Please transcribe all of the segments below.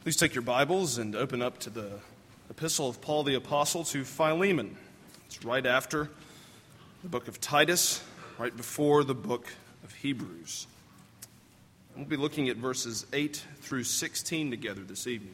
Please take your Bibles and open up to the epistle of Paul the Apostle to Philemon. It's right after the book of Titus, right before the book of Hebrews. We'll be looking at verses 8 through 16 together this evening.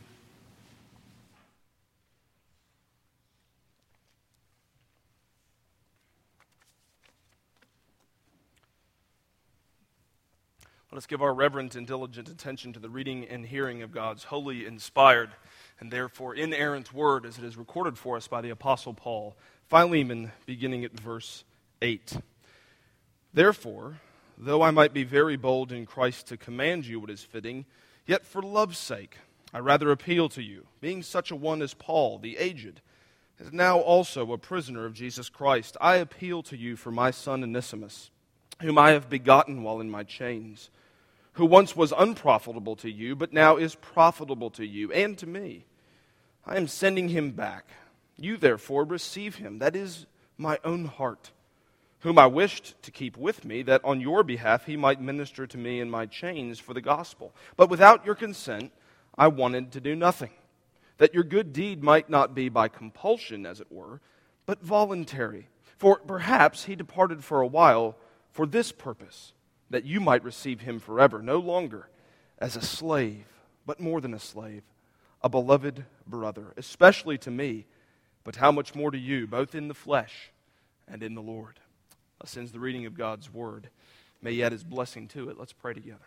Let us give our reverent and diligent attention to the reading and hearing of God's holy, inspired, and therefore inerrant word as it is recorded for us by the Apostle Paul. Philemon, beginning at verse 8. Therefore, though I might be very bold in Christ to command you what is fitting, yet for love's sake I rather appeal to you, being such a one as Paul, the aged, is now also a prisoner of Jesus Christ. I appeal to you for my son Onesimus, whom I have begotten while in my chains, who once was unprofitable to you, but now is profitable to you and to me. I am sending him back. You therefore receive him, that is my own heart, whom I wished to keep with me, that on your behalf he might minister to me in my chains for the gospel. But without your consent I wanted to do nothing, that your good deed might not be by compulsion, as it were, but voluntary. For perhaps he departed for a while for this purpose, that you might receive him forever, no longer as a slave, but more than a slave, a beloved brother, especially to me, but how much more to you, both in the flesh and in the Lord. Thus ends the reading of God's word. May he add his blessing to it. Let's pray together.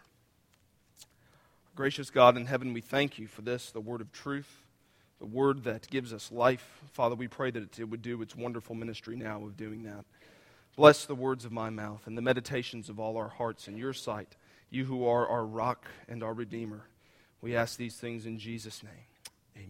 Gracious God in heaven, we thank you for this, the word of truth, the word that gives us life. Father, we pray that it would do its wonderful ministry now of doing that. Bless the words of my mouth and the meditations of all our hearts in your sight, you who are our rock and our Redeemer. We ask these things in Jesus' name.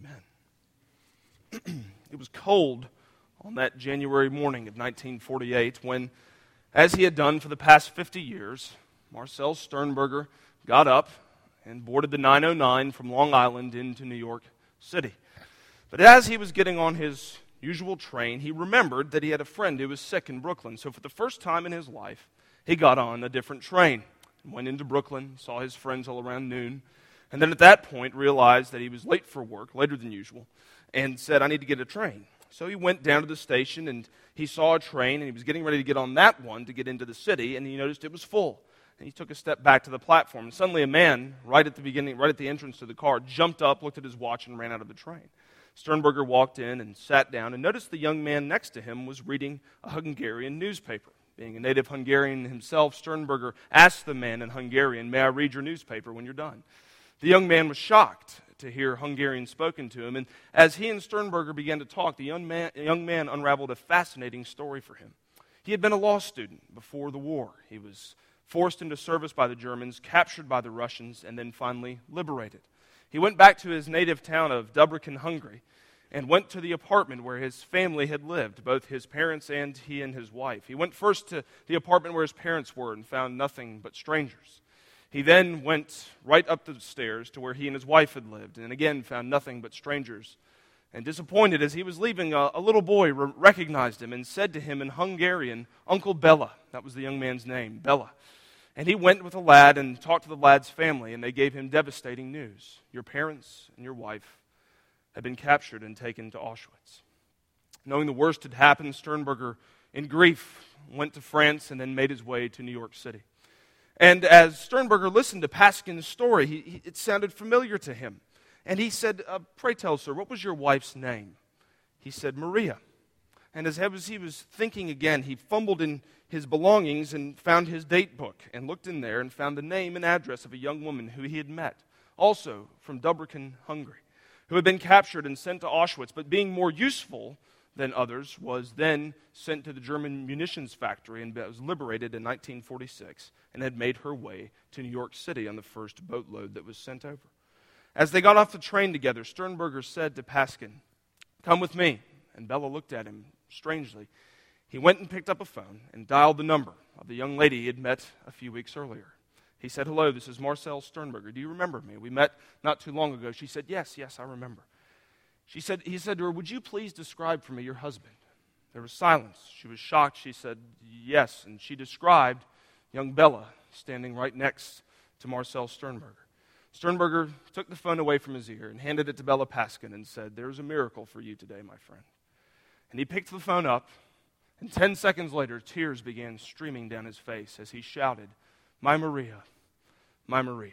Amen. It was cold on that January morning of 1948 when, as he had done for the past 50 years, Marcel Sternberger got up and boarded the 909 from Long Island into New York City. But as he was getting on his usual train, he remembered that he had a friend who was sick in Brooklyn. So for the first time in his life, he got on a different train and went into Brooklyn, saw his friends all around noon, and then at that point realized that he was late for work, later than usual, and said, I need to get a train. So he went down to the station and he saw a train and he was getting ready to get on that one to get into the city, and he noticed it was full. And he took a step back to the platform, and suddenly a man, right at the entrance to the car, jumped up, looked at his watch, and ran out of the train. Sternberger walked in and sat down and noticed the young man next to him was reading a Hungarian newspaper. Being a native Hungarian himself, Sternberger asked the man in Hungarian, may I read your newspaper when you're done? The young man was shocked to hear Hungarian spoken to him, and as he and Sternberger began to talk, the young man unraveled a fascinating story for him. He had been a law student before the war. He was forced into service by the Germans, captured by the Russians, and then finally liberated. He went back to his native town of Dubrovnik, Hungary, and went to the apartment where his family had lived, both his parents and he and his wife. He went first to the apartment where his parents were and found nothing but strangers. He then went right up the stairs to where he and his wife had lived, and again found nothing but strangers. And disappointed as he was leaving, a little boy recognized him and said to him in Hungarian, Uncle Bella. That was the young man's name, Bella. And he went with the lad and talked to the lad's family, and they gave him devastating news. Your parents and your wife had been captured and taken to Auschwitz. Knowing the worst had happened, Sternberger, in grief, went to France and then made his way to New York City. And as Sternberger listened to Paskin's story, it sounded familiar to him. And he said, pray tell, sir, what was your wife's name? He said, Maria. And as he was thinking again, he fumbled in his belongings and found his date book and looked in there and found the name and address of a young woman who he had met, also from Dubrovnik, Hungary, who had been captured and sent to Auschwitz, but being more useful than others, was then sent to the German munitions factory and was liberated in 1946 and had made her way to New York City on the first boatload that was sent over. As they got off the train together, Sternberger said to Paskin, come with me. And Bella looked at him strangely. He went and picked up a phone and dialed the number of the young lady he had met a few weeks earlier. He said, hello, this is Marcel Sternberger. Do you remember me? We met not too long ago. She said, yes, I remember. He said to her, would you please describe for me your husband? There was silence. She was shocked. She said, yes. And she described young Bella standing right next to Marcel Sternberger. Sternberger took the phone away from his ear and handed it to Bella Paskin and said, "There's a miracle for you today, my friend." And he picked the phone up, and 10 seconds later, tears began streaming down his face as he shouted, "My Maria, my Maria."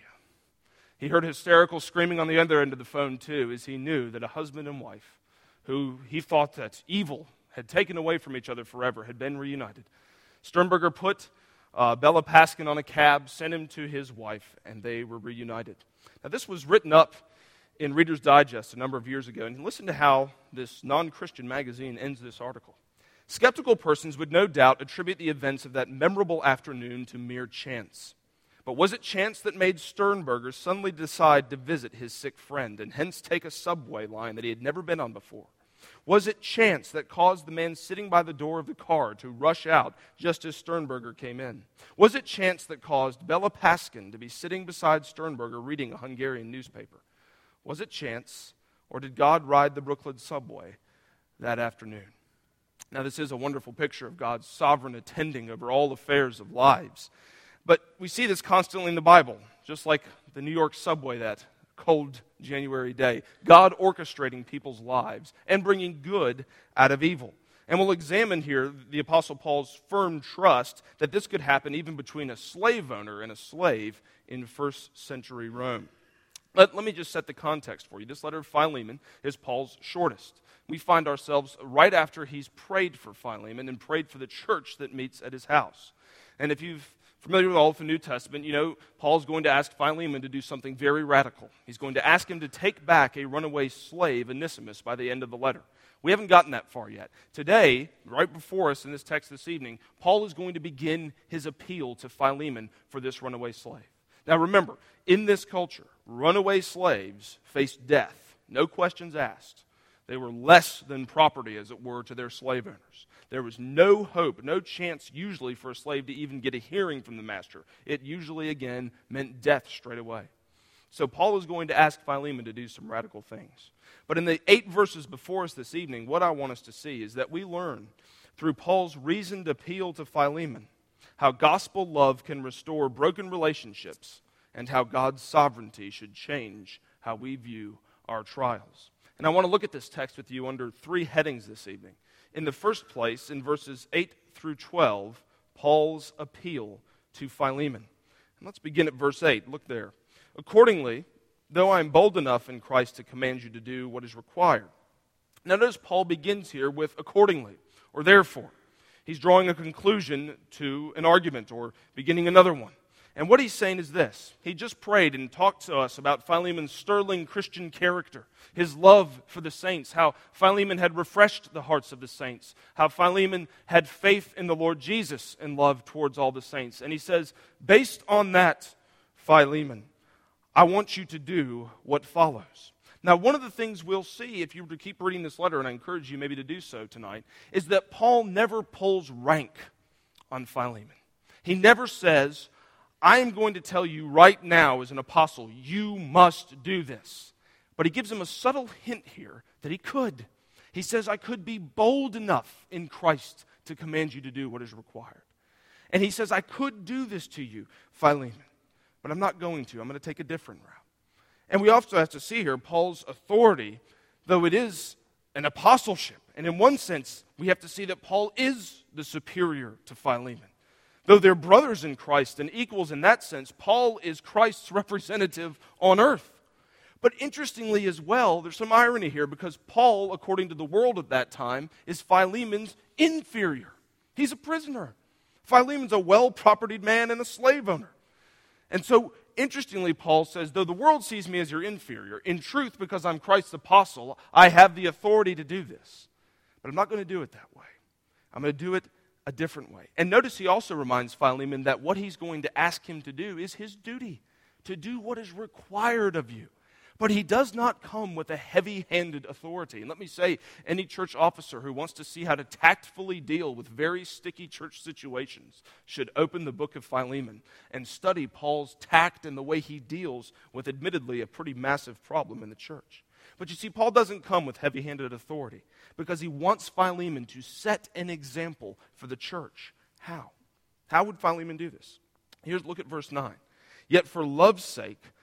He heard hysterical screaming on the other end of the phone, too, as he knew that a husband and wife, who he thought that evil had taken away from each other forever, had been reunited. Sternberger put Bella Paskin on a cab, sent him to his wife, and they were reunited. Now, this was written up in Reader's Digest a number of years ago, and listen to how this non-Christian magazine ends this article. Skeptical persons would no doubt attribute the events of that memorable afternoon to mere chance. But was it chance that made Sternberger suddenly decide to visit his sick friend and hence take a subway line that he had never been on before? Was it chance that caused the man sitting by the door of the car to rush out just as Sternberger came in? Was it chance that caused Bella Paskin to be sitting beside Sternberger reading a Hungarian newspaper? Was it chance, or did God ride the Brooklyn subway that afternoon? Now, this is a wonderful picture of God's sovereign attending over all affairs of lives. But we see this constantly in the Bible, just like the New York subway that cold January day. God orchestrating people's lives and bringing good out of evil. And we'll examine here the Apostle Paul's firm trust that this could happen even between a slave owner and a slave in first century Rome. Let me just set the context for you. This letter of Philemon is Paul's shortest. We find ourselves right after he's prayed for Philemon and prayed for the church that meets at his house. And if you're familiar with all of the New Testament, you know Paul's going to ask Philemon to do something very radical. He's going to ask him to take back a runaway slave, Onesimus, by the end of the letter. We haven't gotten that far yet. Today, right before us in this text this evening, Paul is going to begin his appeal to Philemon for this runaway slave. Now remember, in this culture, runaway slaves faced death, no questions asked. They were less than property, as it were, to their slave owners. There was no hope, no chance usually for a slave to even get a hearing from the master. It usually, again, meant death straight away. So Paul is going to ask Philemon to do some radical things. But in the 8 verses before us this evening, what I want us to see is that we learn through Paul's reasoned appeal to Philemon how gospel love can restore broken relationships and how God's sovereignty should change how we view our trials. And I want to look at this text with you under 3 headings this evening. In the first place, in verses 8 through 12, Paul's appeal to Philemon. And let's begin at verse 8. Look there. "Accordingly, though I am bold enough in Christ to command you to do what is required." Now notice Paul begins here with accordingly, or therefore. He's drawing a conclusion to an argument or beginning another one. And what he's saying is this. He just prayed and talked to us about Philemon's sterling Christian character, his love for the saints, how Philemon had refreshed the hearts of the saints, how Philemon had faith in the Lord Jesus and love towards all the saints. And he says, based on that, Philemon, I want you to do what follows. Now, one of the things we'll see if you were to keep reading this letter, and I encourage you maybe to do so tonight, is that Paul never pulls rank on Philemon. He never says, I am going to tell you right now as an apostle, you must do this. But he gives him a subtle hint here that he could. He says, I could be bold enough in Christ to command you to do what is required. And he says, I could do this to you, Philemon, but I'm not going to. I'm going to take a different route. And we also have to see here Paul's authority, though it is an apostleship. And in one sense, we have to see that Paul is the superior to Philemon. Though they're brothers in Christ and equals in that sense, Paul is Christ's representative on earth. But interestingly as well, there's some irony here because Paul, according to the world at that time, is Philemon's inferior. He's a prisoner. Philemon's a well-propertied man and a slave owner. And so, interestingly, Paul says, though the world sees me as your inferior, in truth, because I'm Christ's apostle, I have the authority to do this. But I'm not going to do it that way. I'm going to do it a different way. And notice he also reminds Philemon that what he's going to ask him to do is his duty, to do what is required of you. But he does not come with a heavy-handed authority. And let me say, any church officer who wants to see how to tactfully deal with very sticky church situations should open the book of Philemon and study Paul's tact and the way he deals with, admittedly, a pretty massive problem in the church. But you see, Paul doesn't come with heavy-handed authority because he wants Philemon to set an example for the church. How? How would Philemon do this? Look at verse 9. Yet for love's sake,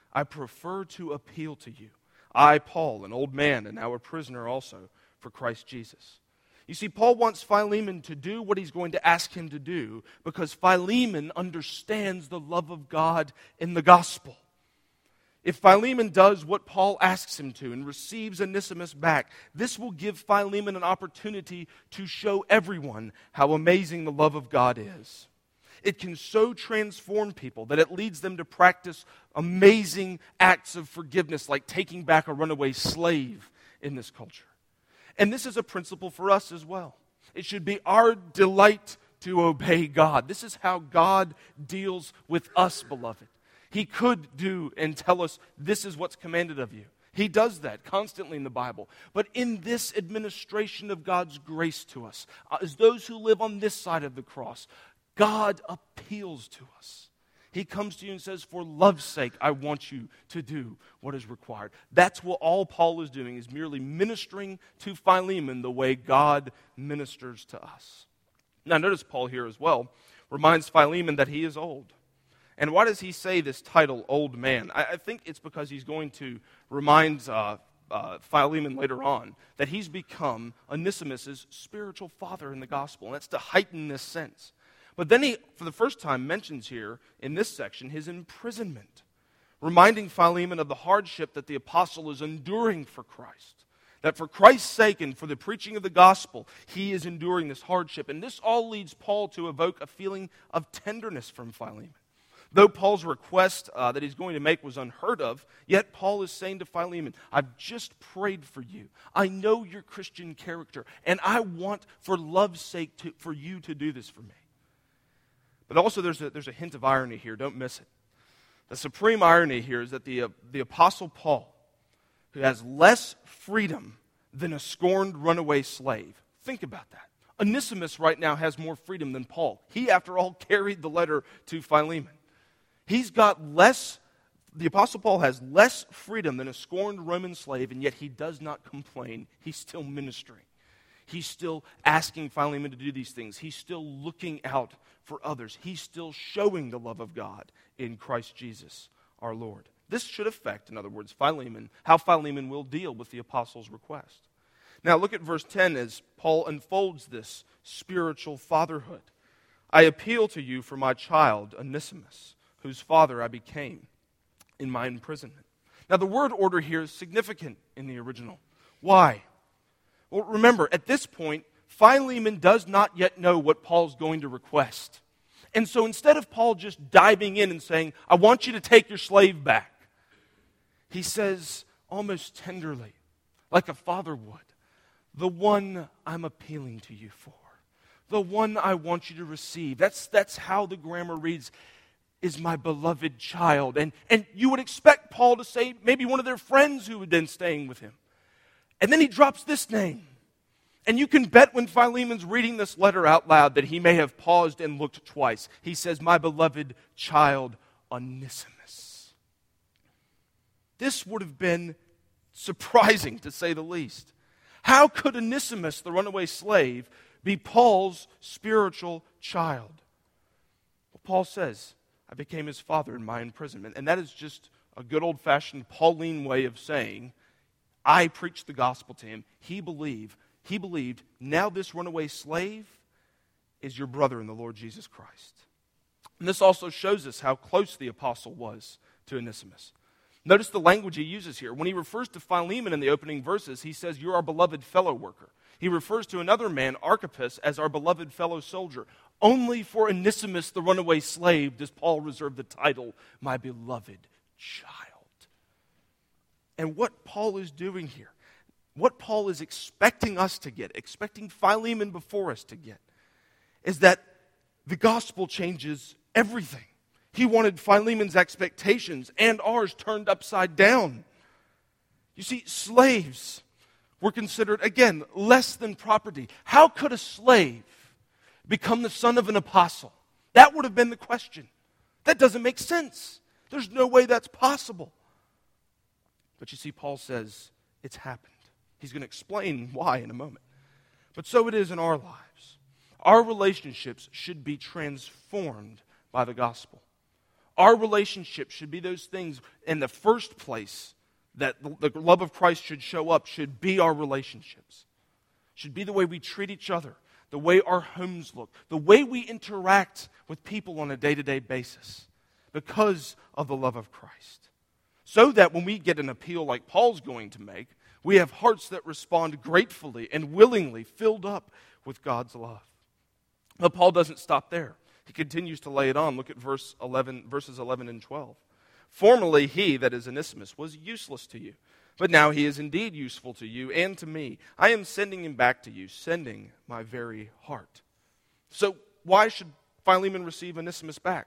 I prefer to appeal to you. I, Paul, an old man and now a prisoner also for Christ Jesus. You see, Paul wants Philemon to do what he's going to ask him to do because Philemon understands the love of God in the gospel. If Philemon does what Paul asks him to and receives Onesimus back, this will give Philemon an opportunity to show everyone how amazing the love of God is. It can so transform people that it leads them to practice amazing acts of forgiveness, like taking back a runaway slave in this culture. And this is a principle for us as well. It should be our delight to obey God. This is how God deals with us, beloved. He could do and tell us, this is what's commanded of you. He does that constantly in the Bible. But in this administration of God's grace to us, as those who live on this side of the cross, God appeals to us. He comes to you and says, for love's sake, I want you to do what is required. That's what all Paul is doing, is merely ministering to Philemon the way God ministers to us. Now notice Paul here as well reminds Philemon that he is old. And why does he say this title, old man? I think it's because he's going to remind Philemon later on that he's become Onesimus' spiritual father in the gospel. And that's to heighten this sense. But then he, for the first time, mentions here in this section his imprisonment, reminding Philemon of the hardship that the apostle is enduring for Christ. That for Christ's sake and for the preaching of the gospel, he is enduring this hardship. And this all leads Paul to evoke a feeling of tenderness from Philemon. Though Paul's request that he's going to make was unheard of, yet Paul is saying to Philemon, I've just prayed for you. I know your Christian character, and I want, for love's sake, for you to do this for me. But also there's a hint of irony here. Don't miss it. The supreme irony here is that the Apostle Paul, who has less freedom than a scorned runaway slave. Think about that. Onesimus right now has more freedom than Paul. He, after all, carried the letter to Philemon. He's got less, the Apostle Paul has less freedom than a scorned Roman slave, and yet he does not complain. He's still ministering. He's still asking Philemon to do these things. He's still looking out for others. He's still showing the love of God in Christ Jesus, our Lord. This should affect, in other words, Philemon, how Philemon will deal with the apostle's request. Now look at verse 10 as Paul unfolds this spiritual fatherhood. I appeal to you for my child, Onesimus, whose father I became in my imprisonment. Now the word order here is significant in the original. Why? Well, remember, at this point, Philemon does not yet know what Paul's going to request. And so instead of Paul just diving in and saying, I want you to take your slave back, he says almost tenderly, like a father would, the one I'm appealing to you for, the one I want you to receive. That's how the grammar reads, is my beloved child. And you would expect Paul to say maybe one of their friends who had been staying with him. And then he drops this name. And you can bet when Philemon's reading this letter out loud that he may have paused and looked twice. He says, my beloved child, Onesimus. This would have been surprising, to say the least. How could Onesimus, the runaway slave, be Paul's spiritual child? Well, Paul says, I became his father in my imprisonment. And that is just a good old-fashioned Pauline way of saying, I preached the gospel to him. He believed. Now this runaway slave is your brother in the Lord Jesus Christ. And this also shows us how close the apostle was to Onesimus. Notice the language he uses here. When he refers to Philemon in the opening verses, he says, you're our beloved fellow worker. He refers to another man, Archippus, as our beloved fellow soldier. Only for Onesimus, the runaway slave, does Paul reserve the title, my beloved child. And what Paul is doing here, what Paul is expecting us to get, expecting Philemon before us to get, is that the gospel changes everything. He wanted Philemon's expectations and ours turned upside down. You see, slaves were considered, again, less than property. How could a slave become the son of an apostle? That would have been the question. That doesn't make sense. There's no way that's possible. But you see, Paul says it's happened. He's going to explain why in a moment. But so it is in our lives. Our relationships should be transformed by the gospel. Our relationship should be those things in the first place that the love of Christ should show up, should be our relationships. Should be the way we treat each other, the way our homes look, the way we interact with people on a day-to-day basis because of the love of Christ. So that when we get an appeal like Paul's going to make, we have hearts that respond gratefully and willingly, filled up with God's love. But Paul doesn't stop there. He continues to lay it on. Look at verses 11 and 12. Formerly he, that is Onesimus, was useless to you, but now he is indeed useful to you and to me. I am sending him back to you, sending my very heart. So why should Philemon receive Onesimus back?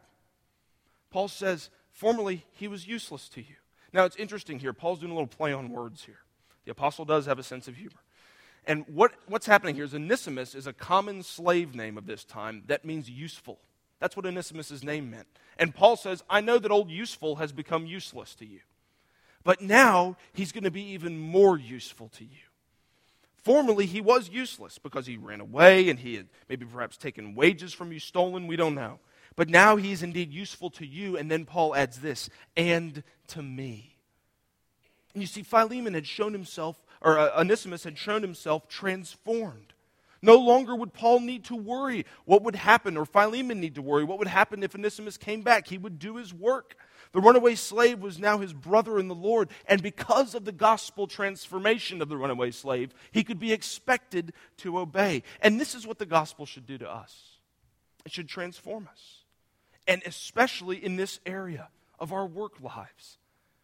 Paul says, formerly he was useless to you. Now it's interesting here. Paul's doing a little play on words here. The apostle does have a sense of humor. And what's happening here is Onesimus is a common slave name of this time that means useful. That's what Onesimus' name meant. And Paul says, I know that old useful has become useless to you. But now he's going to be even more useful to you. Formerly he was useless because he ran away and he had maybe perhaps taken wages from you, stolen, we don't know. But now he's indeed useful to you. And then Paul adds this, and to me. And you see, Philemon had shown himself, or Onesimus had shown himself transformed. No longer would Paul need to worry what would happen, or Philemon need to worry what would happen if Onesimus came back. He would do his work. The runaway slave was now his brother in the Lord, and because of the gospel transformation of the runaway slave, he could be expected to obey. And this is what the gospel should do to us. It should transform us, and especially in this area of our work lives.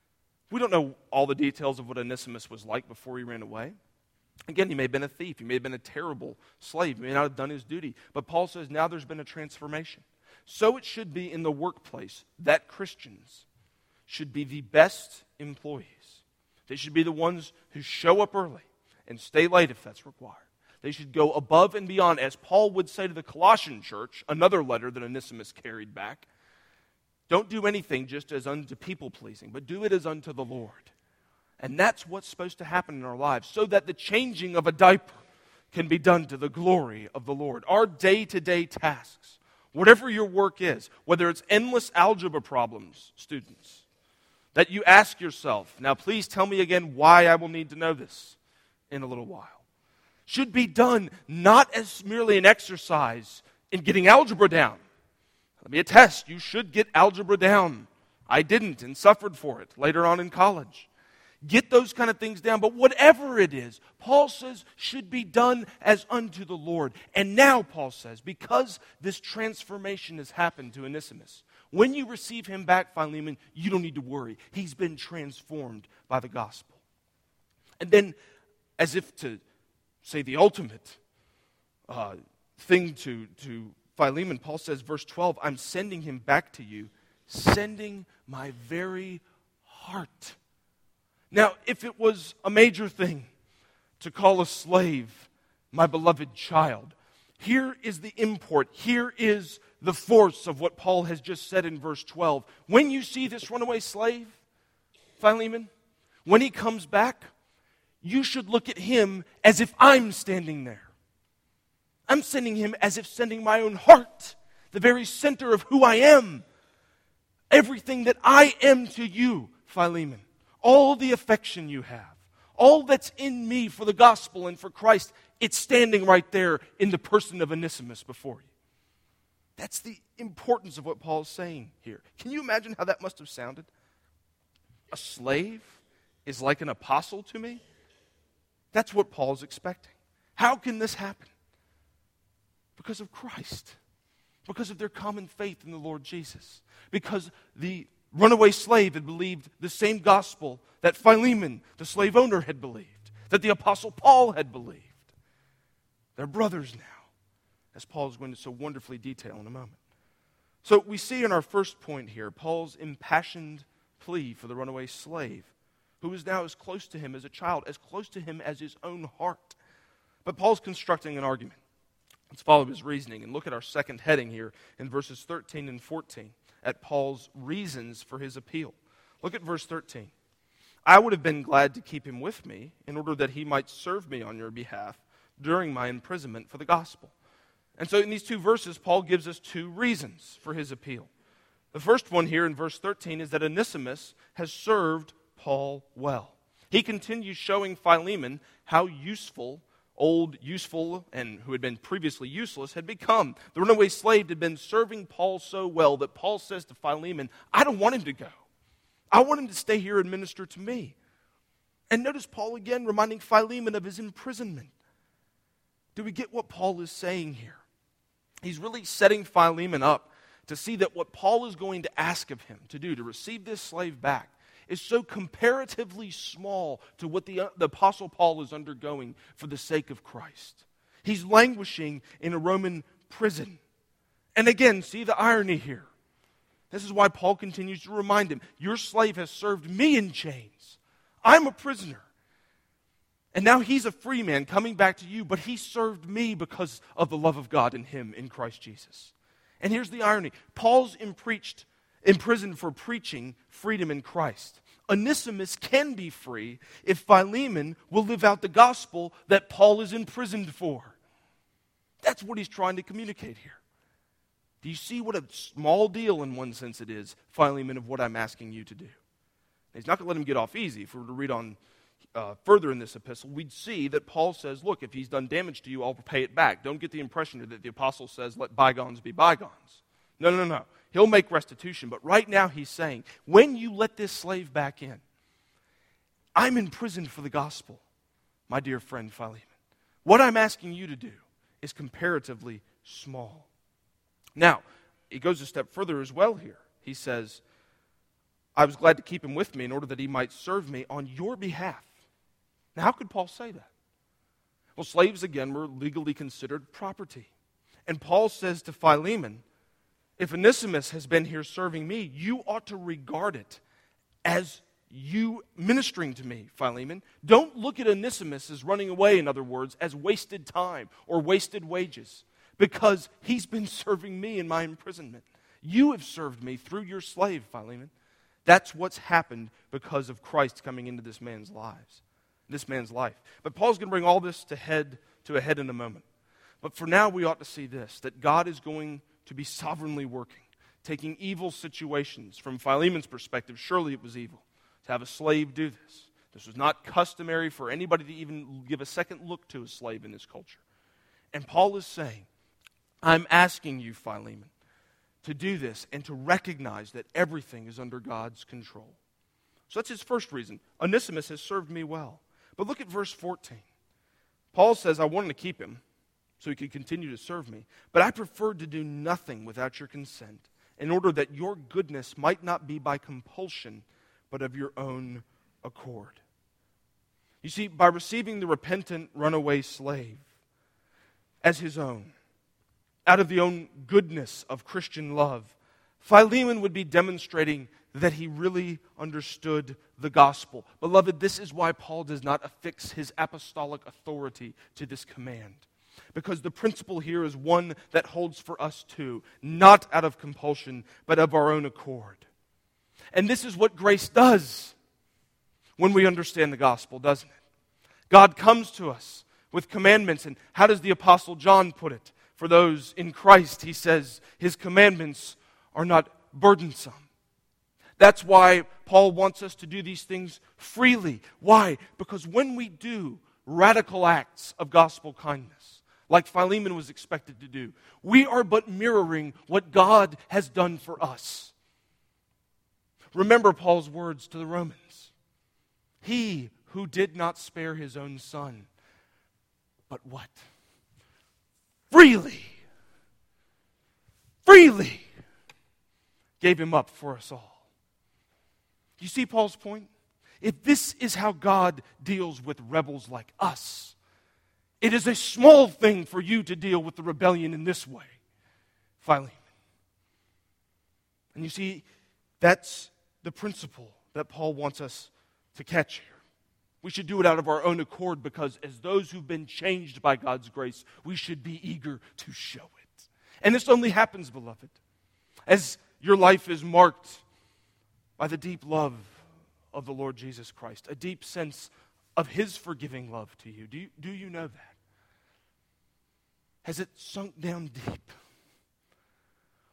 We don't know all the details of what Onesimus was like before he ran away. Again, he may have been a thief. He may have been a terrible slave. He may not have done his duty. But Paul says now there's been a transformation. So it should be in the workplace that Christians should be the best employees. They should be the ones who show up early and stay late if that's required. They should go above and beyond, as Paul would say to the Colossian church, another letter that Onesimus carried back. Don't do anything just as unto people-pleasing, but do it as unto the Lord. And that's what's supposed to happen in our lives, so that the changing of a diaper can be done to the glory of the Lord. Our day-to-day tasks, whatever your work is, whether it's endless algebra problems, students, that you ask yourself, now please tell me again why I will need to know this in a little while, should be done not as merely an exercise in getting algebra down. Let me attest, you should get algebra down. I didn't and suffered for it later on in college. Get those kind of things down, but whatever it is, Paul says, should be done as unto the Lord. And now, Paul says, because this transformation has happened to Onesimus, when you receive him back, Philemon, you don't need to worry. He's been transformed by the gospel. And then, as if to say the ultimate thing to Philemon, Paul says, verse 12, I'm sending him back to you, sending my very heart. Now, if it was a major thing to call a slave my beloved child, here is the import, here is the force of what Paul has just said in verse 12. When you see this runaway slave, Philemon, when he comes back, you should look at him as if I'm standing there. I'm sending him as if sending my own heart, the very center of who I am. Everything that I am to you, Philemon. All the affection you have, all that's in me for the gospel and for Christ, it's standing right there in the person of Onesimus before you. That's the importance of what Paul's saying here. Can you imagine how that must have sounded? A slave is like an apostle to me? That's what Paul's expecting. How can this happen? Because of Christ. Because of their common faith in the Lord Jesus. Because the runaway slave had believed the same gospel that Philemon, the slave owner, had believed, that the apostle Paul had believed. They're brothers now, as Paul is going to so wonderfully detail in a moment. So we see in our first point here, Paul's impassioned plea for the runaway slave, who is now as close to him as a child, as close to him as his own heart. But Paul's constructing an argument. Let's follow his reasoning and look at our second heading here in verses 13 and 14. At Paul's reasons for his appeal. Look at verse 13. I would have been glad to keep him with me in order that he might serve me on your behalf during my imprisonment for the gospel. And so in these two verses, Paul gives us two reasons for his appeal. The first one here in verse 13 is that Onesimus has served Paul well. He continues showing Philemon how useful, and who had been previously useless, had become. The runaway slave had been serving Paul so well that Paul says to Philemon, I don't want him to go. I want him to stay here and minister to me. And notice Paul again reminding Philemon of his imprisonment. Do we get what Paul is saying here? He's really setting Philemon up to see that what Paul is going to ask of him to do, to receive this slave back, is so comparatively small to what the Apostle Paul is undergoing for the sake of Christ. He's languishing in a Roman prison. And again, see the irony here. This is why Paul continues to remind him, your slave has served me in chains. I'm a prisoner. And now he's a free man coming back to you, but he served me because of the love of God in him, in Christ Jesus. And here's the irony. Paul's imprisoned for preaching freedom in Christ. Onesimus can be free if Philemon will live out the gospel that Paul is imprisoned for. That's what he's trying to communicate here. Do you see what a small deal in one sense it is, Philemon, of what I'm asking you to do? He's not going to let him get off easy. If we were to read on further in this epistle, we'd see that Paul says, look, if he's done damage to you, I'll pay it back. Don't get the impression that the apostle says, let bygones be bygones. No. He'll make restitution. But right now he's saying, when you let this slave back in, I'm imprisoned for the gospel, my dear friend Philemon. What I'm asking you to do is comparatively small. Now, he goes a step further as well here. He says, I was glad to keep him with me in order that he might serve me on your behalf. Now, how could Paul say that? Well, slaves, again, were legally considered property. And Paul says to Philemon, if Onesimus has been here serving me, you ought to regard it as you ministering to me, Philemon. Don't look at Onesimus as running away, in other words, as wasted time or wasted wages, because he's been serving me in my imprisonment. You have served me through your slave, Philemon. That's what's happened because of Christ coming into this man's life. But Paul's going to bring all this to a head in a moment. But for now, we ought to see this, that God is going to be sovereignly working, taking evil situations. From Philemon's perspective, surely it was evil to have a slave do this. This was not customary for anybody to even give a second look to a slave in this culture. And Paul is saying, I'm asking you, Philemon, to do this and to recognize that everything is under God's control. So that's his first reason. Onesimus has served me well. But look at verse 14. Paul says, I wanted to keep him so he could continue to serve me, but I preferred to do nothing without your consent, in order that your goodness might not be by compulsion, but of your own accord. You see, by receiving the repentant runaway slave as his own, out of the own goodness of Christian love, Philemon would be demonstrating that he really understood the gospel. Beloved, this is why Paul does not affix his apostolic authority to this command. Because the principle here is one that holds for us too, not out of compulsion, but of our own accord. And this is what grace does when we understand the gospel, doesn't it? God comes to us with commandments, and how does the Apostle John put it? For those in Christ, he says, his commandments are not burdensome. That's why Paul wants us to do these things freely. Why? Because when we do radical acts of gospel kindness, like Philemon was expected to do, we are but mirroring what God has done for us. Remember Paul's words to the Romans. He who did not spare his own son, but what? Freely gave him up for us all. Do you see Paul's point? If this is how God deals with rebels like us, it is a small thing for you to deal with the rebellion in this way, Philemon. And you see, that's the principle that Paul wants us to catch here. We should do it out of our own accord because as those who've been changed by God's grace, we should be eager to show it. And this only happens, beloved, as your life is marked by the deep love of the Lord Jesus Christ, a deep sense of His forgiving love to you. Do you know that? Has it sunk down deep?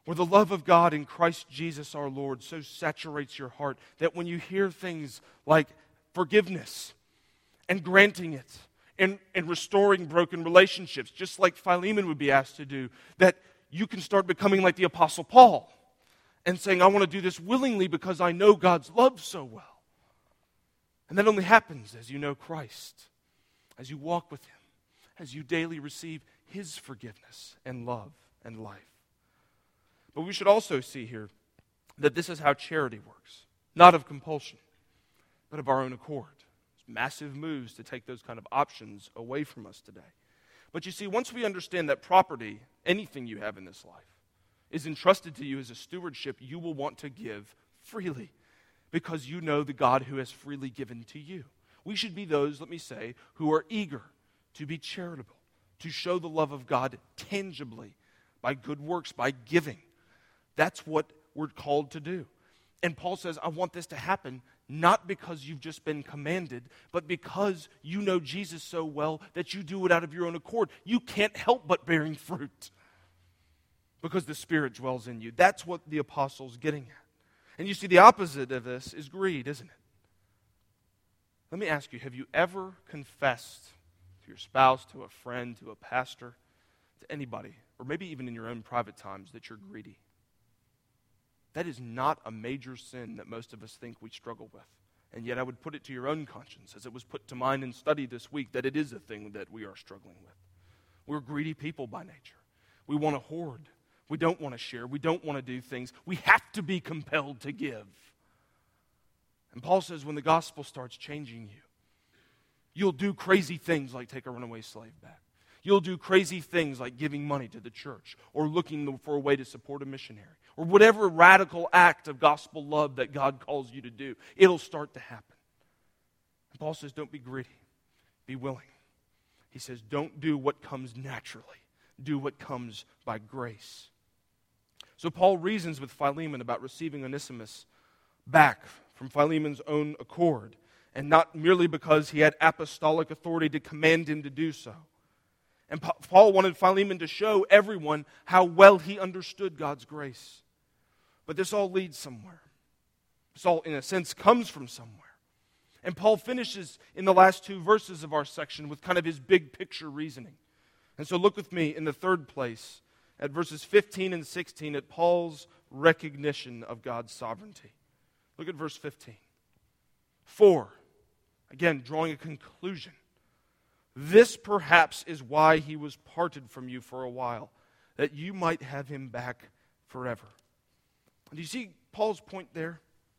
where the love of God in Christ Jesus our Lord so saturates your heart that when you hear things like forgiveness and granting it and restoring broken relationships, just like Philemon would be asked to do, that you can start becoming like the Apostle Paul and saying, I want to do this willingly because I know God's love so well. And that only happens as you know Christ, as you walk with Him, as you daily receive His forgiveness and love and life. But we should also see here that this is how charity works, not of compulsion, but of our own accord. It's massive moves to take those kind of options away from us today. But you see, once we understand that property, anything you have in this life, is entrusted to you as a stewardship, you will want to give freely because you know the God who has freely given to you. We should be those, let me say, who are eager to be charitable, to show the love of God tangibly by good works, by giving. That's what we're called to do. And Paul says, I want this to happen not because you've just been commanded, but because you know Jesus so well that you do it out of your own accord. You can't help but bearing fruit because the Spirit dwells in you. That's what the apostle's getting at. And you see, the opposite of this is greed, isn't it? Let me ask you, have you ever confessed to your spouse, to a friend, to a pastor, to anybody, or maybe even in your own private times, that you're greedy? That is not a major sin that most of us think we struggle with. And yet I would put it to your own conscience, as it was put to mine in study this week, that it is a thing that we are struggling with. We're greedy people by nature. We want to hoard. We don't want to share. We don't want to do things. We have to be compelled to give. And Paul says when the gospel starts changing you, you'll do crazy things like take a runaway slave back. You'll do crazy things like giving money to the church or looking for a way to support a missionary or whatever radical act of gospel love that God calls you to do. It'll start to happen. And Paul says, don't be greedy. Be willing. He says, don't do what comes naturally. Do what comes by grace. So Paul reasons with Philemon about receiving Onesimus back from Philemon's own accord, and not merely because he had apostolic authority to command him to do so. And Paul wanted Philemon to show everyone how well he understood God's grace. But this all leads somewhere. This all, in a sense, comes from somewhere. And Paul finishes in the last two verses of our section with kind of his big picture reasoning. And so look with me in the third place at verses 15 and 16 at Paul's recognition of God's sovereignty. Look at verse 15. For, again, drawing a conclusion, this perhaps is why he was parted from you for a while, that you might have him back forever. Do you see Paul's point there?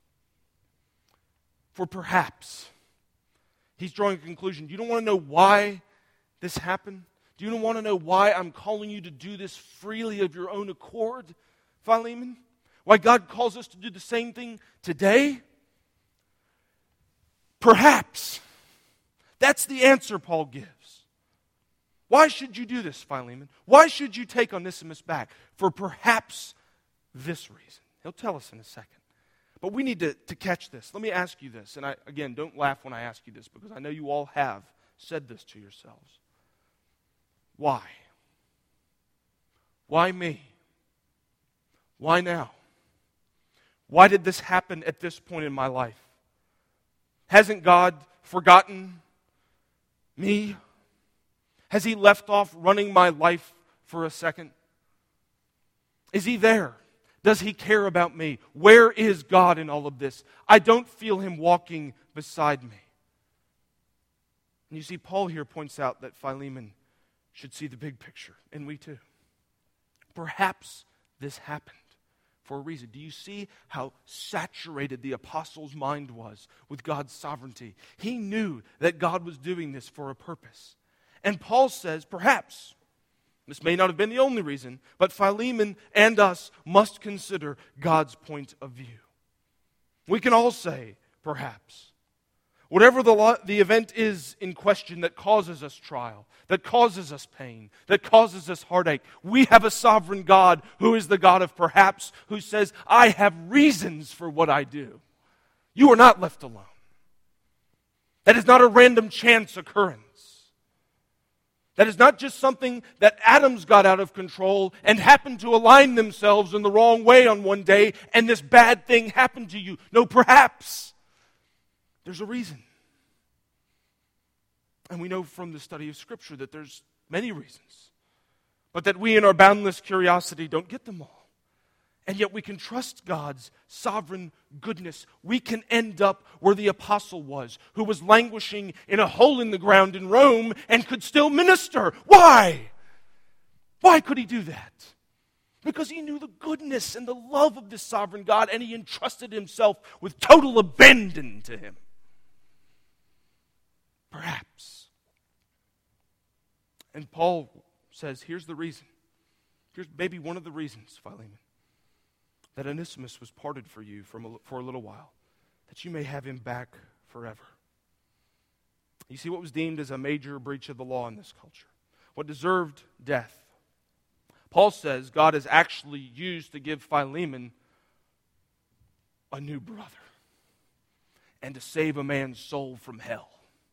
For perhaps, he's drawing a conclusion. You don't want to know why this happened? Do you want to know why I'm calling you to do this freely of your own accord, Philemon? Why God calls us to do the same thing today? Perhaps. That's the answer Paul gives. Why should you do this, Philemon? Why should you take Onesimus back? For perhaps this reason. He'll tell us in a second. But we need to catch this. Let me ask you this. And again, don't laugh when I ask you this, because I know you all have said this to yourselves. Why? Why me? Why now? Why did this happen at this point in my life? Hasn't God forgotten me? Has He left off running my life for a second? Is He there? Does He care about me? Where is God in all of this? I don't feel Him walking beside me. And you see, Paul here points out that Philemon should see the big picture, and we too. Perhaps this happened for a reason. Do you see how saturated the apostle's mind was with God's sovereignty? He knew that God was doing this for a purpose. And Paul says, perhaps, this may not have been the only reason, but Philemon and us must consider God's point of view. We can all say, perhaps. Whatever the event is in question that causes us trial, that causes us pain, that causes us heartache, we have a sovereign God who is the God of perhaps, who says, I have reasons for what I do. You are not left alone. That is not a random chance occurrence. That is not just something that atoms got out of control and happened to align themselves in the wrong way on one day, and this bad thing happened to you. No, perhaps there's a reason. And we know from the study of Scripture that there's many reasons, but that we in our boundless curiosity don't get them all. And yet we can trust God's sovereign goodness. We can end up where the apostle was, who was languishing in a hole in the ground in Rome and could still minister. Why? Why could he do that? Because he knew the goodness and the love of this sovereign God, and he entrusted himself with total abandon to him. Perhaps. And Paul says, here's the reason. Here's maybe one of the reasons, Philemon, that Onesimus was parted for you for a little while, that you may have him back forever. You see, what was deemed as a major breach of the law in this culture, what deserved death, Paul says God has actually used to give Philemon a new brother and to save a man's soul from hell.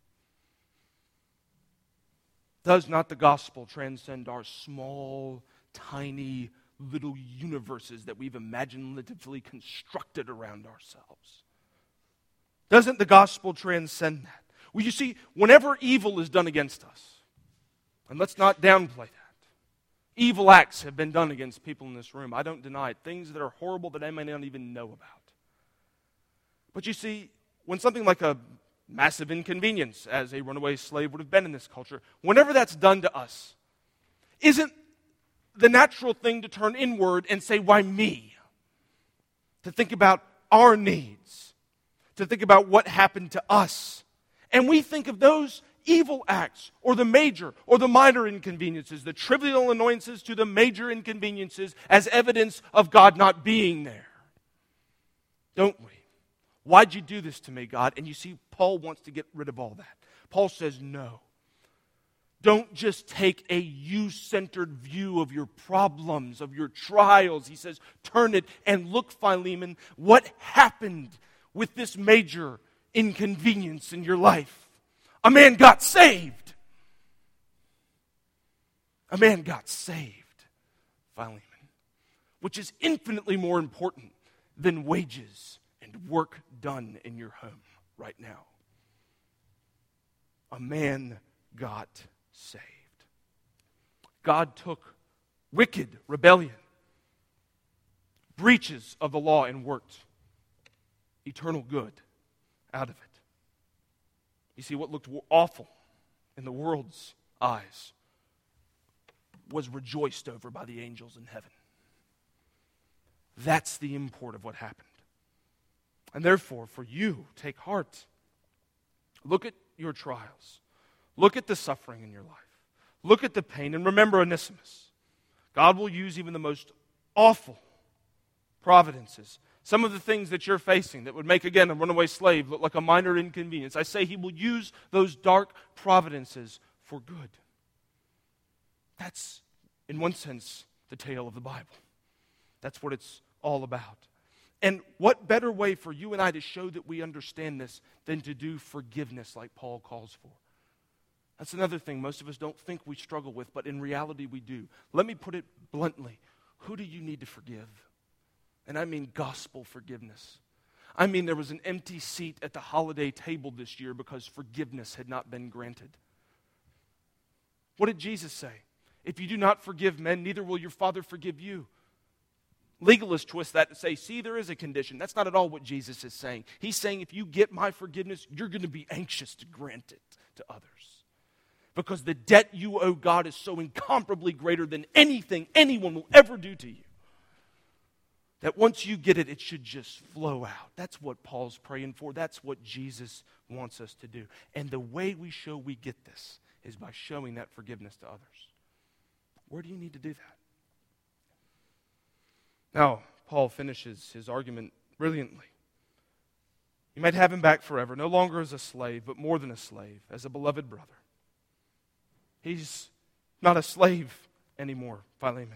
Does not the gospel transcend our small, tiny, little universes that we've imaginatively constructed around ourselves? Doesn't the gospel transcend that? Well, you see, whenever evil is done against us, and let's not downplay that, evil acts have been done against people in this room. I don't deny it. Things that are horrible that I may not even know about. But you see, when something like a massive inconvenience, as a runaway slave would have been in this culture, whenever that's done to us, isn't the natural thing to turn inward and say, why me? To think about our needs, to think about what happened to us. And we think of those evil acts, or the major or the minor inconveniences, the trivial annoyances to the major inconveniences, as evidence of God not being there. Don't we? Why'd you do this to me, God? And you see, Paul wants to get rid of all that. Paul says, no. Don't just take a you-centered view of your problems, of your trials. He says, turn it and look, Philemon, what happened with this major inconvenience in your life? A man got saved. A man got saved, Philemon, which is infinitely more important than wages and work done in your home right now. A man got saved. God took wicked rebellion, breaches of the law, and worked eternal good out of it. You see, what looked awful in the world's eyes was rejoiced over by the angels in heaven. That's the import of what happened. And therefore, for you, take heart. Look at your trials. Look at the suffering in your life. Look at the pain. And remember Onesimus. God will use even the most awful providences. Some of the things that you're facing that would make, again, a runaway slave look like a minor inconvenience. I say he will use those dark providences for good. That's, in one sense, the tale of the Bible. That's what it's all about. And what better way for you and I to show that we understand this than to do forgiveness like Paul calls for? That's another thing most of us don't think we struggle with, but in reality we do. Let me put it bluntly. Who do you need to forgive? And I mean gospel forgiveness. I mean there was an empty seat at the holiday table this year because forgiveness had not been granted. What did Jesus say? If you do not forgive men, neither will your Father forgive you. Legalists twist that to say, see, there is a condition. That's not at all what Jesus is saying. He's saying if you get my forgiveness, you're going to be anxious to grant it to others. Because the debt you owe God is so incomparably greater than anything anyone will ever do to you. That once you get it, it should just flow out. That's what Paul's praying for. That's what Jesus wants us to do. And the way we show we get this is by showing that forgiveness to others. Where do you need to do that? Now, Paul finishes his argument brilliantly. You might have him back forever, no longer as a slave, but more than a slave, as a beloved brother. He's not a slave anymore, Philemon.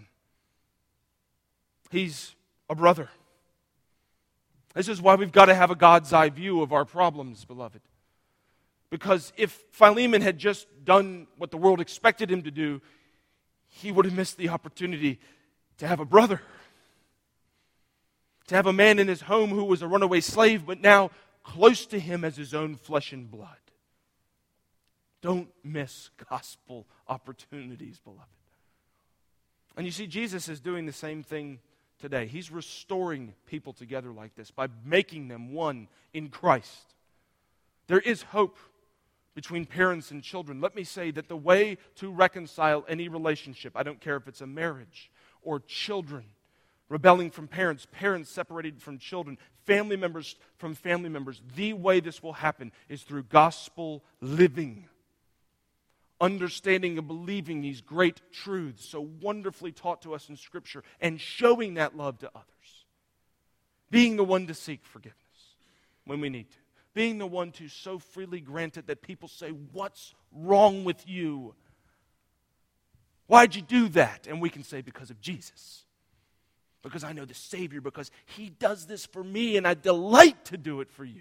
He's a brother. This is why we've got to have a God's eye view of our problems, beloved. Because if Philemon had just done what the world expected him to do, he would have missed the opportunity to have a brother. To have a man in his home who was a runaway slave, but now close to him as his own flesh and blood. Don't miss gospel opportunities, beloved. And you see, Jesus is doing the same thing today. He's restoring people together like this by making them one in Christ. There is hope between parents and children. Let me say that the way to reconcile any relationship, I don't care if it's a marriage or children rebelling from parents, parents separated from children, family members from family members, the way this will happen is through gospel living. Understanding and believing these great truths so wonderfully taught to us in Scripture and showing that love to others. Being the one to seek forgiveness when we need to. Being the one to so freely grant it that people say, "What's wrong with you? Why'd you do that?" And we can say, "Because of Jesus. Because I know the Savior, because He does this for me and I delight to do it for you."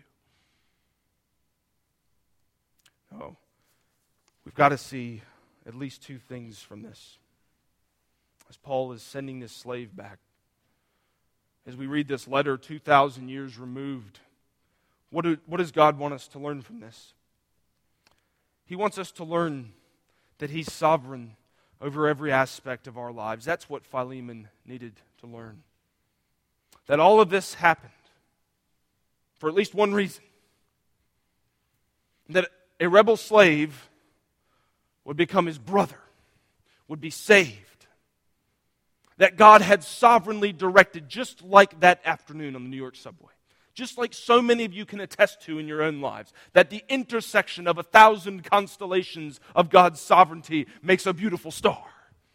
Oh. We've got to see at least two things from this. As Paul is sending this slave back, as we read this letter 2,000 years removed, what does God want us to learn from this? He wants us to learn that He's sovereign over every aspect of our lives. That's what Philemon needed to learn. That all of this happened for at least one reason. That a rebel slave would become his brother, would be saved. That God had sovereignly directed, just like that afternoon on the New York subway. Just like so many of you can attest to in your own lives, that the intersection of 1,000 constellations of God's sovereignty makes a beautiful star.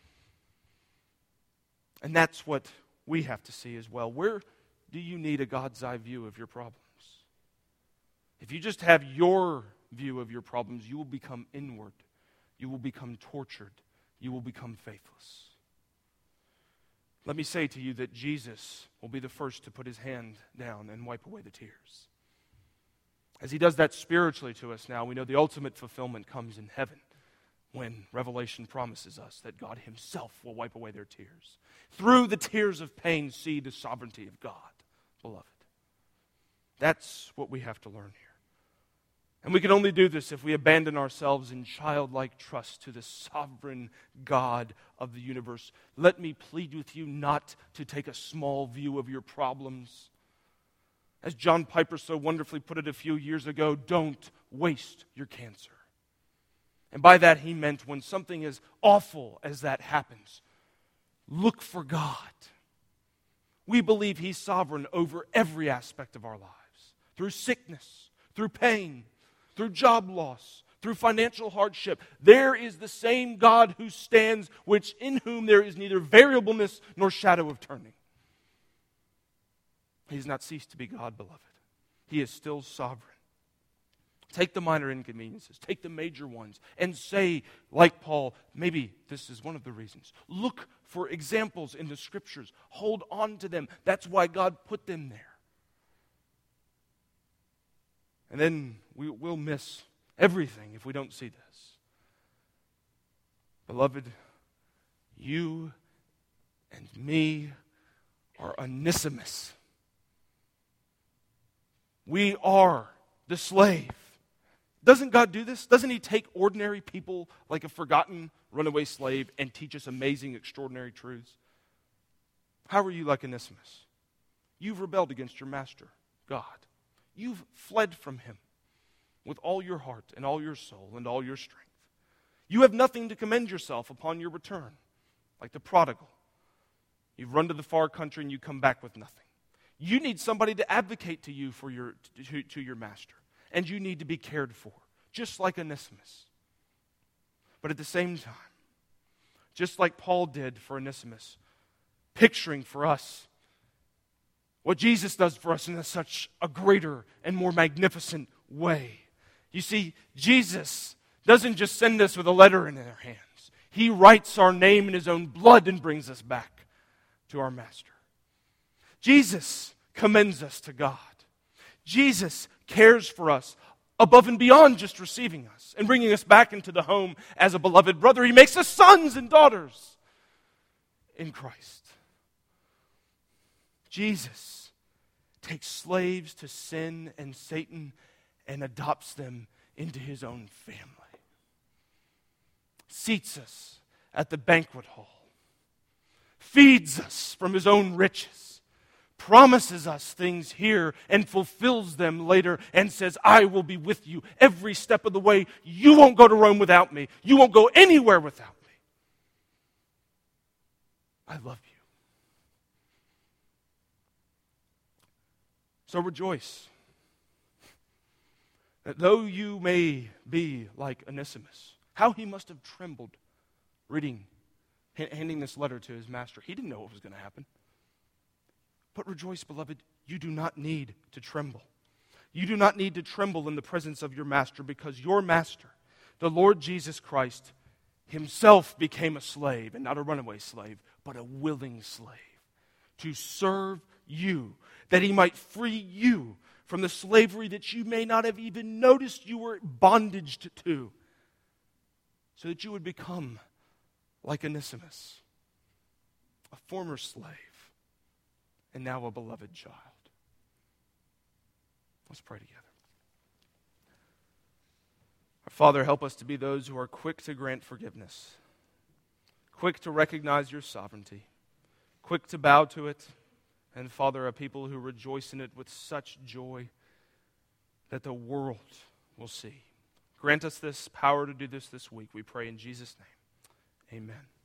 And that's what we have to see as well. Where do you need a God's eye view of your problems? If you just have your view of your problems, you will become inward. You will become tortured. You will become faithless. Let me say to you that Jesus will be the first to put His hand down and wipe away the tears. As He does that spiritually to us now, we know the ultimate fulfillment comes in heaven when Revelation promises us that God Himself will wipe away their tears. Through the tears of pain, see the sovereignty of God, beloved. That's what we have to learn here. And we can only do this if we abandon ourselves in childlike trust to the sovereign God of the universe. Let me plead with you not to take a small view of your problems. As John Piper so wonderfully put it a few years ago, don't waste your cancer. And by that he meant when something as awful as that happens, look for God. We believe He's sovereign over every aspect of our lives. Through sickness, through pain, through job loss, through financial hardship. There is the same God who stands, which in whom there is neither variableness nor shadow of turning. He has not ceased to be God, beloved. He is still sovereign. Take the minor inconveniences, take the major ones, and say, like Paul, maybe this is one of the reasons. Look for examples in the Scriptures. Hold on to them. That's why God put them there. And then we'll miss everything if we don't see this. Beloved, you and me are Onesimus. We are the slave. Doesn't God do this? Doesn't He take ordinary people like a forgotten runaway slave and teach us amazing, extraordinary truths? How are you like Onesimus? You've rebelled against your master, God. You've fled from Him with all your heart and all your soul and all your strength. You have nothing to commend yourself upon your return, like the prodigal. You've run to the far country and you come back with nothing. You need somebody to advocate to you for to your master, and you need to be cared for, just like Onesimus. But at the same time, just like Paul did for Onesimus, picturing for us what Jesus does for us in such a greater and more magnificent way. You see, Jesus doesn't just send us with a letter in our hands. He writes our name in His own blood and brings us back to our Master. Jesus commends us to God. Jesus cares for us above and beyond just receiving us and bringing us back into the home as a beloved brother. He makes us sons and daughters in Christ. Jesus takes slaves to sin and Satan and adopts them into his own family. Seats us at the banquet hall. Feeds us from his own riches. Promises us things here and fulfills them later and says, I will be with you every step of the way. You won't go to Rome without me. You won't go anywhere without me. I love you. So rejoice that though you may be like Onesimus, how he must have trembled handing this letter to his master. He didn't know what was going to happen. But rejoice, beloved, you do not need to tremble. You do not need to tremble in the presence of your master, because your master, the Lord Jesus Christ, himself became a slave, and not a runaway slave, but a willing slave, to serve you, that he might free you from the slavery that you may not have even noticed you were bondaged to, so that you would become like Onesimus, a former slave, and now a beloved child. Let's pray together. Our Father, help us to be those who are quick to grant forgiveness, quick to recognize your sovereignty, quick to bow to it, and Father, a people who rejoice in it with such joy that the world will see. Grant us this power to do this week, we pray in Jesus' name. Amen.